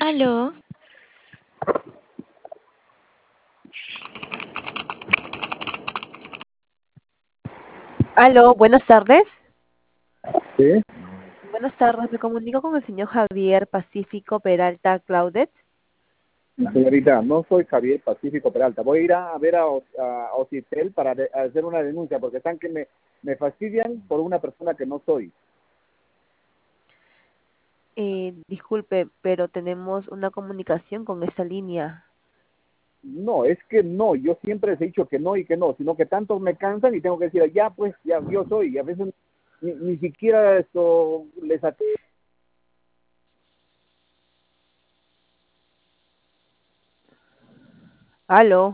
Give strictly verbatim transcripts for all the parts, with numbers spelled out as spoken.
Aló, Aló, buenas tardes. Sí, Buenas tardes, me comunico con el señor Javier Pacífico Peralta Claudet. señorita, no soy Javier Pacífico Peralta. Voy a ir a, a ver a, Os- a Ocitel para de- hacer una denuncia porque están que me, me fastidian por una persona que no soy. Eh, disculpe, pero tenemos una comunicación con esta línea. No, es que no, yo siempre les he dicho que no y que no, sino que tantos me cansan y tengo que decir, ya pues, ya yo soy, y a veces ni, ni siquiera esto les at- Aló,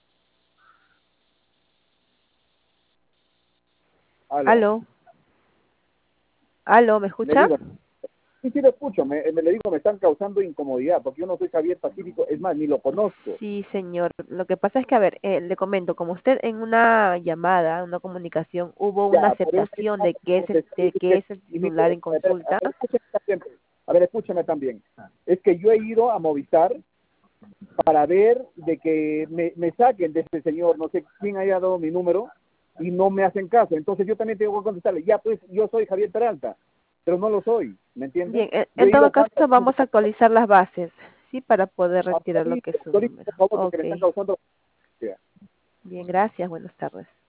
Aló, aló, aló, ¿me le escucha? digo, sí, sí lo escucho, me, me le digo, me están causando incomodidad porque yo no soy Javier Pacífico, es más, ni lo conozco. Sí, señor. Lo que pasa es que, a ver, eh, le comento, como usted en una llamada, una comunicación, hubo una Ya, por eso aceptación de que es el, de que que es el y mi- titular en a ver, a consulta. ver, escúchame también, a ver, escúchame también. Es que yo he ido a Movistar para ver de que me, me saquen de este señor, no sé quién haya dado mi número, y no me hacen caso. Entonces yo también tengo que contestarle, ya pues yo soy Javier Peralta, pero no lo soy, ¿me entiendes? Bien, en, Yo en he todo ido cuántas caso, vamos a actualizar las bases, ¿sí? Para poder retirar lo veces, que es su ahorita, número. por favor, porque Ok, me están causando... bien, gracias, buenas tardes.